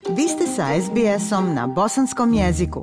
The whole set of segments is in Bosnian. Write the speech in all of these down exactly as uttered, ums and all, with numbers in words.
Vi ste sa es bi esom na bosanskom jeziku.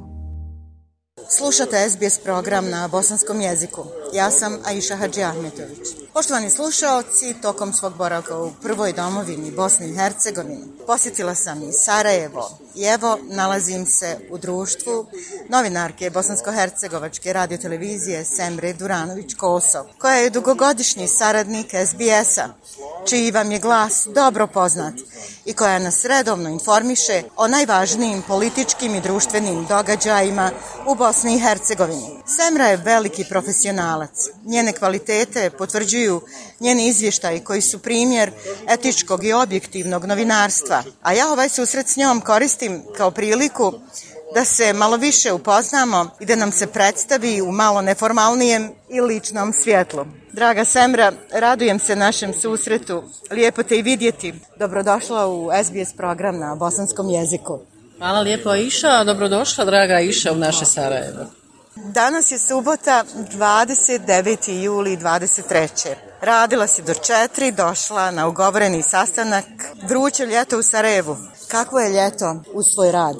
Slušate es bi es program na bosanskom jeziku. Ja sam Aisha Hadži Ahmetović. Poštovani slušaoci, tokom svog boravka u prvoj domovini Bosni i Hercegovini posjetila sam i Sarajevo i evo nalazim se u društvu novinarke bosansko-hercegovačke radiotelevizije Semre Duranović-Kosov, koja je dugogodišnji saradnik es bi esa, čiji vam je glas dobro poznat i koja nas redovno informiše o najvažnijim političkim i društvenim događajima u Bosni i Hercegovini. Semra je veliki profesionalac. Njene kvalitete potvrđuju njeni izvještaji koji su primjer etičkog i objektivnog novinarstva, a ja ovaj susret s njom koristim kao priliku da se malo više upoznamo i da nam se predstavi u malo neformalnijem i ličnom svjetlu. Draga Semra, radujem se našem susretu. Lijepo te i vidjeti. Dobrodošla u es bi es program na bosanskom jeziku. Hvala lijepo, Aisha. Dobrodošla, draga Aisha, u naše Sarajevo. Danas je subota, dvadeset deveti juli dvadeset treće. Radila si do četiri, došla na ugovoreni sastanak. Vruće ljeto u Sarajevu. Kakvo je ljeto uz svoj rad?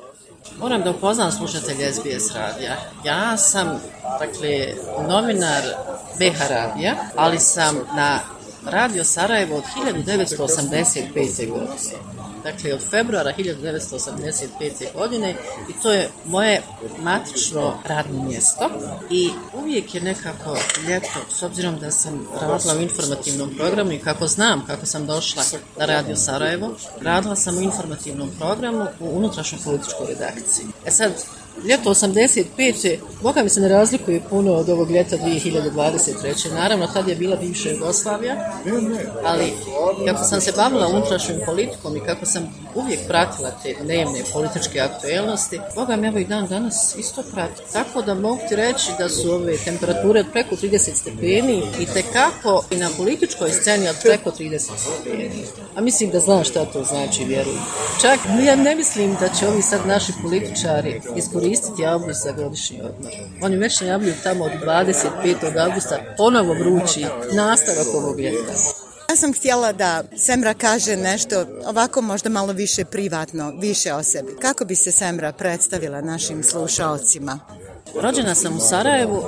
Moram da upoznam slušatelje es bi es radija. Ja sam, dakle, novinar be ha radija, ali sam na Radio Sarajevo od hiljadu devetsto osamdeset pete. godine. Dakle, od februara hiljadu devetsto osamdeset pete. godine i to je moje matično radno mjesto i uvijek je nekako ljeto, s obzirom da sam radila u informativnom programu i kako znam kako sam došla na Radio Sarajevo, radila sam u informativnom programu u unutrašnjoj političkoj redakciji. E sad, ljeto osamdeset pete. Boga mi se ne razlikuje puno od ovog ljeta dvije hiljade dvadeset treće. Naravno, tad je bila bivša Jugoslavija, ali kako sam se bavila unutrašnjom politikom i kako sam uvijek pratila te dnevne političke aktuelnosti, Boga mi evo i dan danas isto prati. Tako da mogu ti reći da su ove temperature od preko trideset stepeni i tekako i na političkoj sceni od preko trideset stepeni. A mislim da znam šta to znači, vjerujem. Čak ja ne mislim da će ovi sad naši političari iskoristiti avgust za godišnji odmor. Oni već najavljuju tamo od dvadeset petog avgusta ponovo vrući nastavak ovog ljeta. Ja sam htjela da Semra kaže nešto ovako možda malo više privatno, više o sebi. Kako bi se Semra predstavila našim slušaocima? Rođena sam u Sarajevu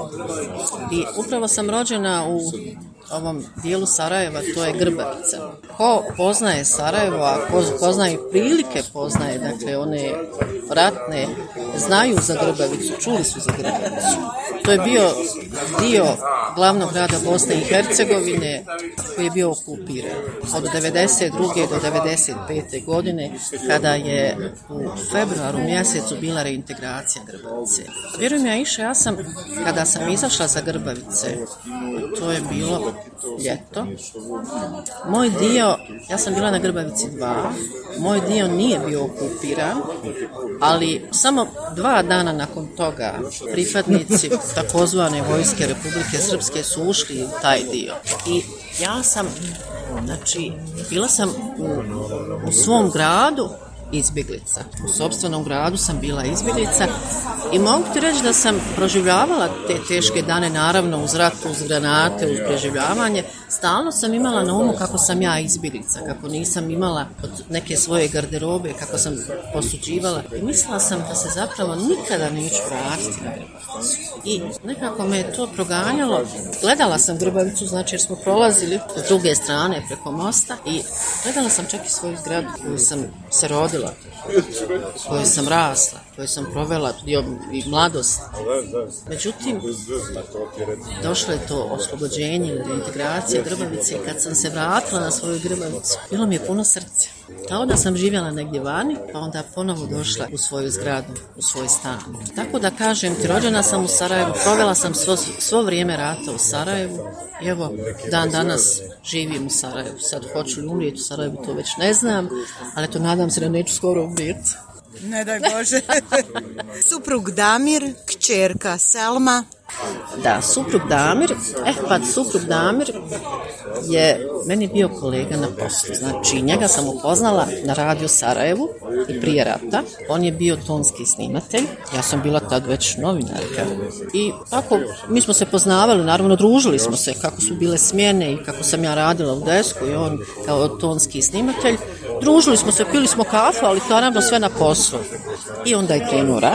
i upravo sam rođena u ovom dijelu Sarajeva, to je Grbavica. Ko poznaje Sarajevo, a ko poznaje prilike poznaje, dakle one ratne, znaju za Grbavicu, čuli su za Grbavicu. To je bio dio glavnog grada Bosne i Hercegovine koji je bio okupiran od devedeset druge do devedeset pete. godine, kada je u februaru mjesecu bila reintegracija Grbavice. Vjerujem ja, Aisha, ja sam, kada sam izašla za Grbavice, to je bilo ljeto, moj dio, ja sam bila na Grbavici dva, moj dio nije bio okupiran, ali samo dva dana nakon toga pripadnici takozvane vojske Republike Srpske su ušli u taj dio. I ja sam, znači, bila sam u, u svom gradu izbjeglica. U sopstvenom gradu sam bila izbjeglica i mogu ti reći da sam proživljavala te teške dane, naravno uz rat, uz granate, uz preživljavanje. Stalno sam imala na umu kako sam ja izbjeglica, kako nisam imala od neke svoje garderobe, kako sam posuđivala. I mislila sam da se zapravo nikada neću vratiti na Grbavicu. I nekako me je to proganjalo. Gledala sam Grbavicu, znači jer smo prolazili s druge strane preko mosta i gledala sam čak i svoju zgradu koju sam se rodila, koju sam rasla, koju sam provela dio i mladost. Međutim, došlo je to oslobođenje ili reintegracija Grbavice i kad sam se vratila na svoju Grbavicu, bilo mi je puno srce. Kao da sam živjela negdje vani, pa onda ponovo došla u svoju zgradu, u svoj stan. Tako da kažem ti, rođena sam u Sarajevu, provela sam svo, svo vrijeme rata u Sarajevu i evo, dan danas živim u Sarajevu. Sad hoću li umrijeti u Sarajevu, to već ne znam, ali to nadam se da neću skoro umrijeti. Ne daj Bože. Suprug Damir, kćerka Selma. Da, suprug Damir, eh pa suprug Damir je meni bio kolega na poslu. Znači, njega sam upoznala na Radio Sarajevu i prije rata. On je bio tonski snimatelj, ja sam bila tad već novinarka. I tako, mi smo se poznavali, naravno družili smo se kako su bile smjene i kako sam ja radila u desku i on kao tonski snimatelj. družili smo se, pili smo kafu, ali naravno sve na poslu. I onda je krenuo rat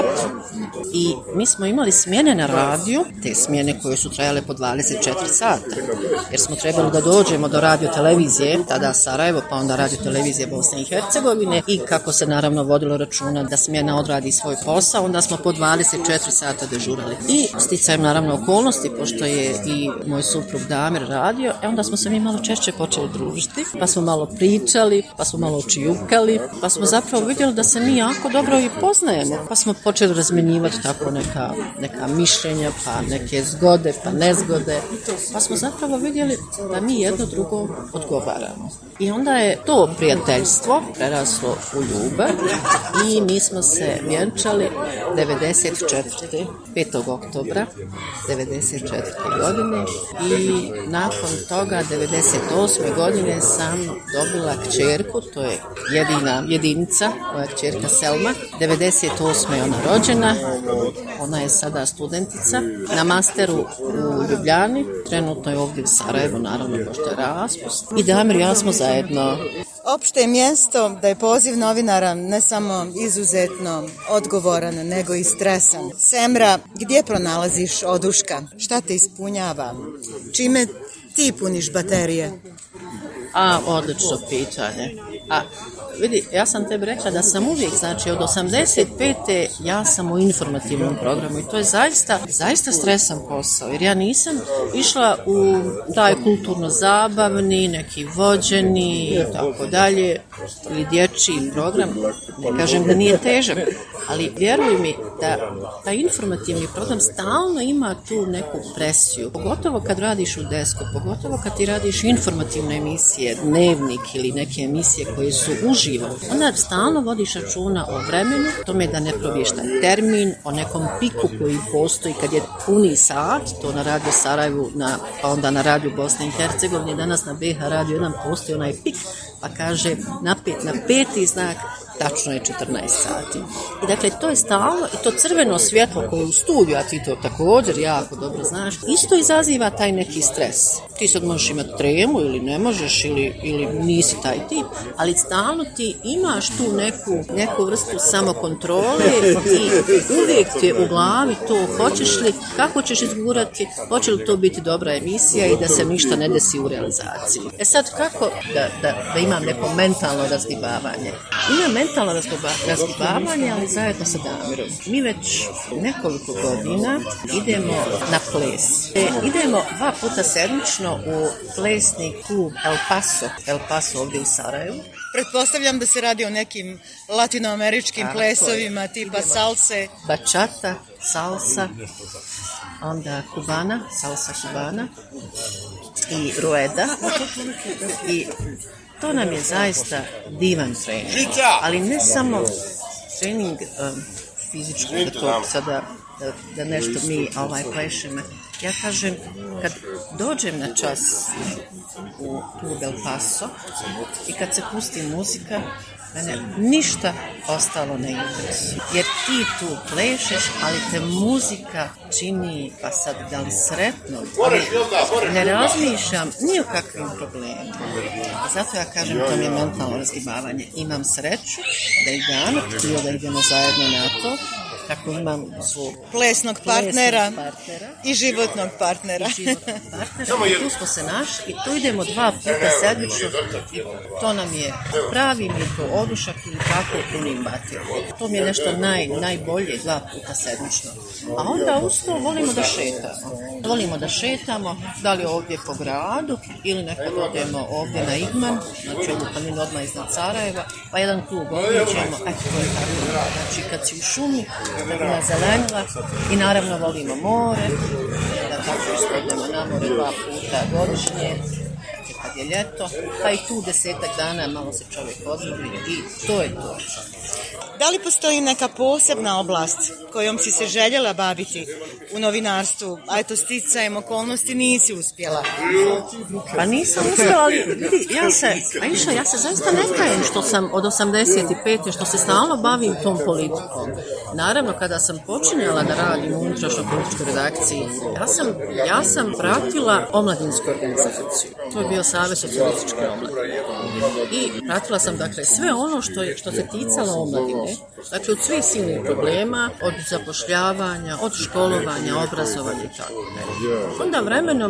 i mi smo imali smjene na radiju, te smjene koje su trajale po dvadeset četiri sata, jer smo trebali da dođemo do radio televizije, tada Sarajevo, pa onda radio televizije Bosne i Hercegovine, i kako se naravno vodilo računa da smjena odradi svoj posao, onda smo po dvadeset četiri sata dežurali. I sticajem naravno okolnosti, pošto je i moj suprug Damir radio, e onda smo se mi malo češće počeli družiti, pa smo malo pričali, pa smo malo čijukali, pa smo zapravo vidjeli da se mi jako dobro i poznajemo, pa smo počeli razmjenjivati tako neka, neka mišljenja, pa neke zgode, pa nezgode, pa smo zapravo vidjeli da mi jedno drugo odgovaramo. I onda je to prijateljstvo preraslo u ljubav i mi smo se vjenčali devedeset četvrte petog oktobra devedeset četvrte godine i nakon toga devedeset osme godine sam dobila kćerku, to je jedina jedinica, moja kćerka Selma. devedeset osme je ona rođena, ona je sada studentica na masteru u Ljubljani, trenutno je ovdje u Sarajevu, naravno pošto je raspust. I Damir i ja smo zajedno. Opšte je mjesto da je poziv novinara ne samo izuzetno odgovoran, nego i stresan. Semra, gdje pronalaziš oduška? Šta te ispunjava? Čime ti puniš baterije? A, odlično pitanje. A, vidi, ja sam tebi rekla da sam uvijek, znači od osamdeset pete ja sam u informativnom programu i to je zaista, zaista stresan posao, jer ja nisam išla u taj kulturno-zabavni, neki vođeni i tako dalje, ili dječji program. Ne kažem da nije težak, ali vjeruj mi da taj informativni program stalno ima tu neku presiju, pogotovo kad radiš u desku, pogotovo kad ti radiš informativne emisije, dnevnik ili neke emisije koje su uživo, onda stalno vodiš računa o vremenu, tome da ne probiješ taj termin, o nekom piku koji postoji kad je puni sat, to na radio Sarajevu, na, pa onda na radio Bosne i Hercegovine, danas na B H radio jedan postoji onaj pik, pa kaže na, pet, na peti znak, tačno je četrnaest sati. I dakle, to je stalno, i to crveno svjetlo koje je u studiju, a ti to također jako dobro znaš, isto izaziva taj neki stres. Ti sad možeš imati tremu ili ne možeš, ili, ili nisi taj tip, ali stalno ti imaš tu neku, neku vrstu samokontrole, ti uvijek ti je u glavi to, hoćeš li, kako ćeš izgurati, hoće li to biti dobra emisija i da se ništa ne desi u realizaciji. E sad, kako da, da, da imam neko mentalno razgibavanje? Imam mentalno razgibavanje, ali zajedno sa Damirom. Mi već nekoliko godina idemo na ples. E, idemo dva puta sedmično u plesni klub El Paso, El Paso ovdje u Sarajevu. Pretpostavljam da se radi o nekim latinoameričkim tako plesovima je. Tipa salse. Bachata, salsa, onda kubana, salsa kubana i rueda. I to nam je zaista divan trening, ali ne samo trening um, fizički, da to sada da, da nešto mi ovaj plešemo. Ja kažem, kad dođem na čas u klub El Paso i kad se pusti muzika, mene ništa ostalo ne interesuje. Jer ti tu plešeš, ali te muzika čini, pa sad da li sretno, ali ne razmišljam ni o kakvim problemima. Zato ja kažem, to mi je mentalno razgibavanje. Imam sreću da i Damir htio da idemo zajedno na to, tako imam svog plesnog partnera, plesnog partnera i životnog partnera. I životnog partnera. I tu smo se našli i tu idemo dva puta sedmično i to nam je pravi mi to odušak ili tako punim baterijom. To mi je nešto naj, najbolje dva puta sedmično. A onda uz to volimo da šetamo. Volimo da šetamo, da li ovdje po gradu ili nekad odemo ovdje na Igman, znači ovu planinu odmah iznad Sarajeva, pa jedan klub obiđemo, eto to je tako. Znači kad si u šumi, da bi nas zelenila i naravno volimo more, da tako isto na more dva puta godišnje, kad je ljeto, pa i tu desetak dana malo se čovjek odmori i to je to. Da li postoji neka posebna oblast kojom si se željela baviti u novinarstvu, a eto sticajem okolnosti nisi uspjela? Pa nisam uspjela, ali vidi, ja se, Aisha, ja se zaista ne kajem što sam od osamdeset pete što se stalno bavim tom politikom. Naravno, kada sam počinjala da radim u unutrašnjoj političkoj redakciji, ja sam, ja sam pratila omladinsku organizaciju. To je bio Savez socijalističke omladine. I pratila sam, dakle, sve ono što, je, što se ticalo omladine, dakle, od svih silnih problema, od zapošljavanja, od školovanja, obrazovanja i tako. Onda vremenom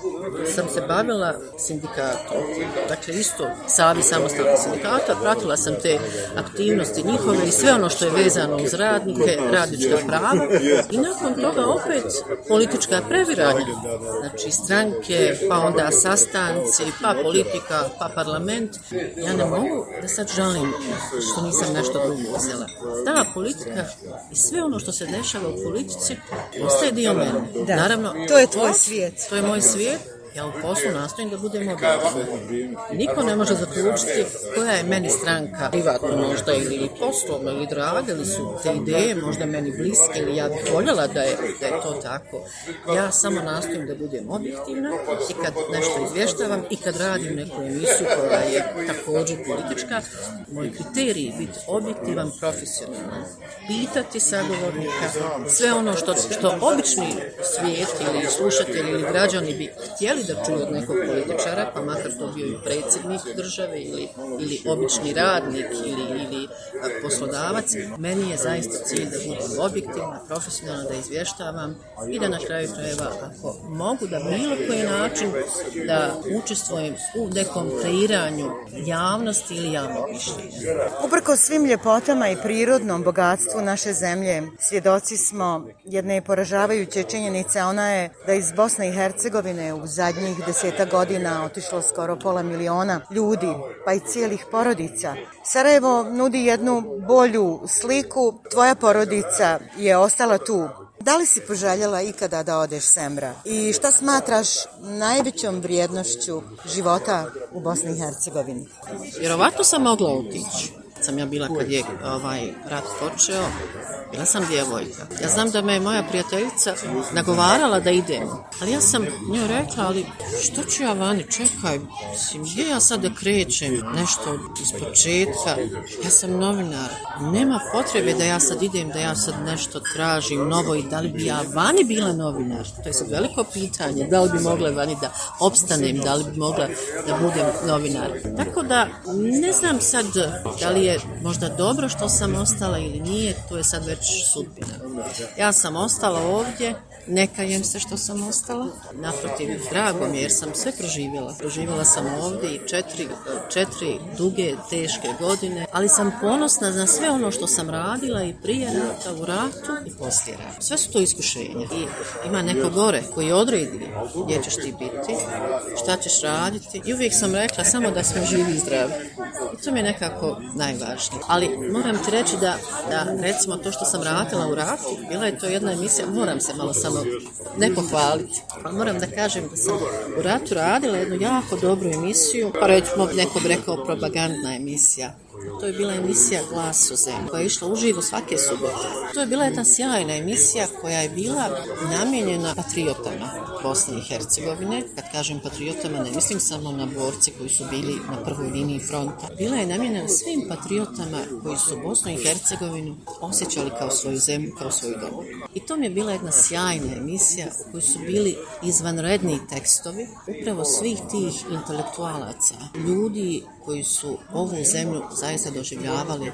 sam se bavila sindikatom, dakle isto Savez samostalnih sindikata, pratila sam te aktivnosti njihove i sve ono što je vezano uz radnike, radnička prava i nakon toga opet politička previranja, znači stranke, pa onda sastanci, pa politika, pa parlament. Ja ne mogu da sad žalim što nisam nešto drugo uzela. Ta politika i sve ono što se dešava u politici ostaje dio mene. Da, naravno, to je tvoj svijet. To je moj svijet. Ja u poslu nastojim da budem objektivna. Niko ne može zaključiti koja je meni stranka privatno možda ili poslovno ili draga, ili su te ideje možda meni bliske ili ja bih voljela da je, da je to tako. Ja samo nastojim da budem objektivna i kad nešto izvještavam i kad radim neku emisiju koja je također politička, moj kriterij je biti objektivan, profesionalan, pitati sagovornika, sve ono što, što obični svijet ili slušatelji ili građani bi htjeli da čuju od nekog političara, pa makar to bio i predsjednik države ili, ili obični radnik ili, ili poslodavac. Meni je zaista cilj da budem objektivna, profesionalna, da izvještavam i da na kraju krajeva, ako mogu da bilo koji način da učestvujem u nekom kreiranju javnosti ili javnog mišljenja. Uprkos svim ljepotama i prirodnom bogatstvu naše zemlje, svjedoci smo jedne poražavajuće činjenice, ona je da iz Bosne i Hercegovine u zadnjih deseta godina otišlo skoro pola miliona ljudi, pa i cijelih porodica. Sarajevo nudi jednu bolju sliku, tvoja porodica je ostala tu. Da li si poželjela ikada da odeš Sembra? I šta smatraš najvećom vrijednošću života u Bosni i Hercegovini? Vjerovatno sam mogla otići. Sam ja bila kad je ovaj rat počeo, bila sam djevojka. Ja znam da me je moja prijateljica nagovarala da idemo, ali ja sam njoj rekla, ali što ću ja vani, čekaj, mislim, gdje ja sad da krećem nešto iz početka, ja sam novinar, nema potrebe da ja sad idem, da ja sad nešto tražim novo i da li bi ja vani bila novinar, to je sad veliko pitanje, da li bi mogla vani da opstanem, da li bi mogla da budem novinar. Tako da, ne znam sad da li je možda dobro što sam ostala ili nije, to je sad već sudbina. Ja sam ostala ovdje, ne kajem se što sam ostala, naprotiv, drago mi jer sam sve proživjela. Proživjela sam ovdje i četiri, četiri duge, teške godine, ali sam ponosna na sve ono što sam radila i prije rata, u ratu i poslije rata. Sve su to iskušenja i ima neko gore koji odredi gdje ćeš ti biti, šta ćeš raditi i uvijek sam rekla samo da smo živi i zdravi. I to mi je nekako najvažnije. Ali moram ti reći da, da recimo to što sam radila u ratu, bila je to jedna emisija, moram se malo samo ne pohvaliti. Moram da kažem da sam u ratu radila jednu jako dobru emisiju, pa recimo neko bi rekao propagandna emisija. To je bila emisija Glas o zemlji, koja je išla uživo svake subote. To je bila jedna sjajna emisija koja je bila namijenjena patriotama Bosne i Hercegovine. Kad kažem patriotama, ne mislim samo na borce koji su bili na prvoj liniji fronta. Bila je namijenjena svim patriotama koji su Bosnu i Hercegovinu osjećali kao svoju zemlju, kao svoju domu. I to mi je bila jedna sjajna emisija u kojoj su bili izvanredni tekstovi upravo svih tih intelektualaca, ljudi koji su ovu zemlju zaista doživljavali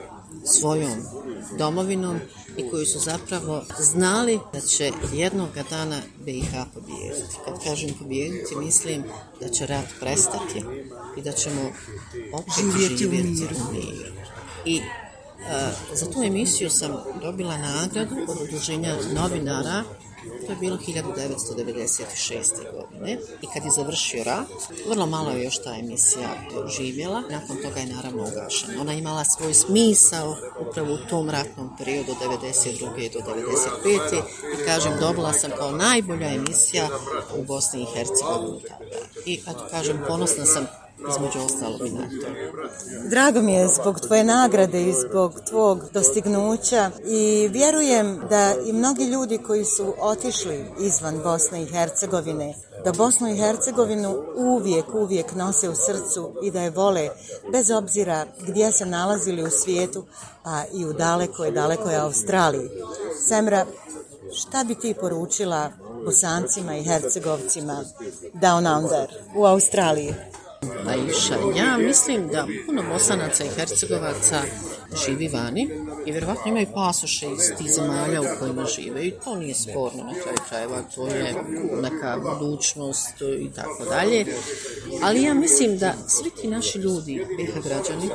svojom domovinom i koji su zapravo znali da će jednoga dana B i H pobijediti. Kad kažem pobijediti, mislim da će rat prestati i da ćemo opet živjeti u miru. I uh, za tu emisiju sam dobila nagradu od Udruženja novinara. To je bilo hiljadu devetsto devedeset šeste. godine i kad je završio rat, vrlo malo je još ta emisija živjela, nakon toga je naravno ugašena. Ona je imala svoj smisao upravo u tom ratnom periodu devedeset druge do devedeset pete. i kažem, dobila sam kao najbolja emisija u Bosni i Hercegovini. I kad kažem, ponosna sam između ostalog i na to. Drago mi je zbog tvoje nagrade i zbog tvog dostignuća i vjerujem da i mnogi ljudi koji su otišli izvan Bosne i Hercegovine, da Bosnu i Hercegovinu uvijek, uvijek nose u srcu i da je vole bez obzira gdje se nalazili u svijetu, pa i u dalekoj, dalekoj Australiji. Semra, šta bi ti poručila Bosancima i Hercegovcima down under u Australiji? Aisha, ja mislim da puno Bosanaca i Hercegovaca živi vani i vjerovatno imaju pasoše iz tih zemalja u kojima žive i to nije sporno na kraju krajeva, to je neka budućnost i tako dalje, ali ja mislim da svi ti naši ljudi, B iH građani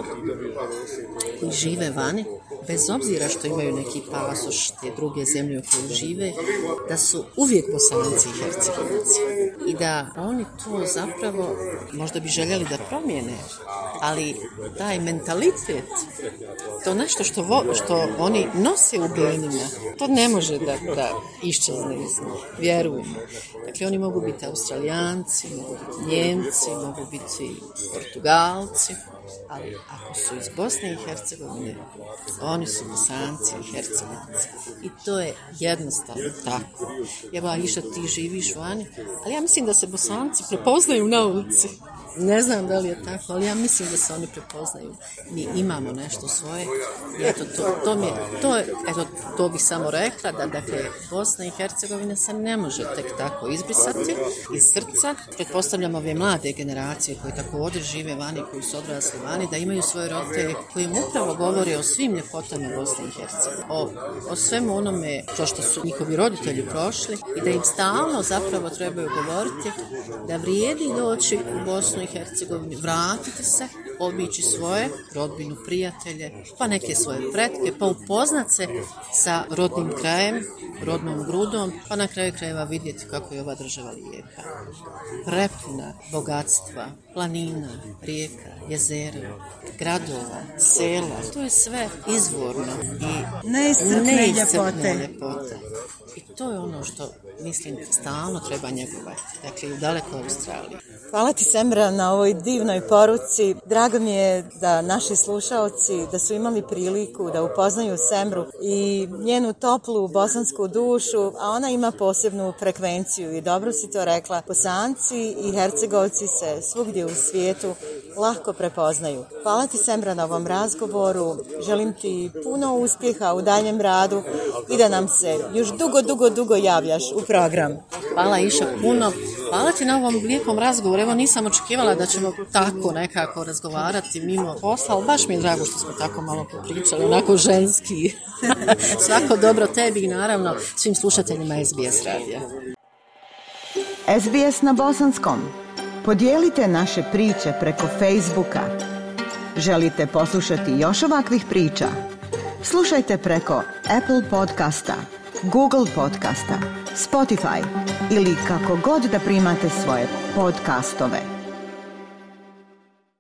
koji žive vani, bez obzira što imaju neki pasoš te druge zemlje u kojoj žive, da su uvijek Bosanci i Hercegovci i da oni to zapravo možda bi željeli da promijene, ali taj mentalitet, to nešto što, vo, što oni nose u genima, to ne može da, da iščezne iz njih, vjerujemo. Dakle, oni mogu biti Australijanci, mogu biti Njemci, mogu biti Portugalci, ali ako su iz Bosne i Hercegovine, oni su Bosanci i Hercegovci. I to je jednostavno tako. Evo, Aisha, ti živiš vani, ali ja mislim da se Bosanci prepoznaju na ulici. Ne znam da li je tako, ali ja mislim da se oni prepoznaju. Mi imamo nešto svoje. I eto, to, to, mi je, to, je, eto, to bih samo rekla, da dakle, Bosna i Hercegovina se ne može tek tako izbrisati iz srca. Pretpostavljam ove mlade generacije koje također žive vani, koji su odrasli vani, da imaju svoje roditelje koji im upravo govore o svim ljepotama Bosne i Hercegovine. O, o svemu onome to što su njihovi roditelji prošli i da im stalno zapravo trebaju govoriti da vrijedi doći u Bosnu i Hercegovini, vratiti se, obići svoje rodbinu, prijatelje, pa neke svoje pretke, pa upoznat se sa rodnim krajem, rodnom grudom, pa na kraju krajeva vidjeti kako je ova država lijepa. Prepuna bogatstva, planina, rijeka, jezera, gradova, sela, to je sve izvorno i neiscrpne ljepote. ljepote. I to je ono što mislim stalno treba njegovati, dakle u dalekoj Australiji. Hvala ti, Semra, na ovoj divnoj poruci. Drago mi je da naši slušaoci da su imali priliku da upoznaju Semru i njenu toplu bosansku dušu, a ona ima posebnu frekvenciju i dobro si to rekla. Bosanci i Hercegovci se svugdje u svijetu lako prepoznaju. Hvala ti, Semra, na ovom razgovoru. Želim ti puno uspjeha u daljem radu i da nam se još dugo, dugo, dugo javljaš u program. Hvala, Iša, puno. Hvala ti na ovom lijepom razgovoru. Evo, nisam očekivala da ćemo tako nekako razgovarati mimo posla, ali baš mi je drago što smo tako malo popričali, onako ženski. Svako dobro tebi i naravno svim slušateljima S B S radija. S B S na bosanskom. Podijelite naše priče preko Facebooka. Želite poslušati još ovakvih priča? Slušajte preko Apple podcasta, Google podcasta, Spotify ili kako god da primate svoje podcastove.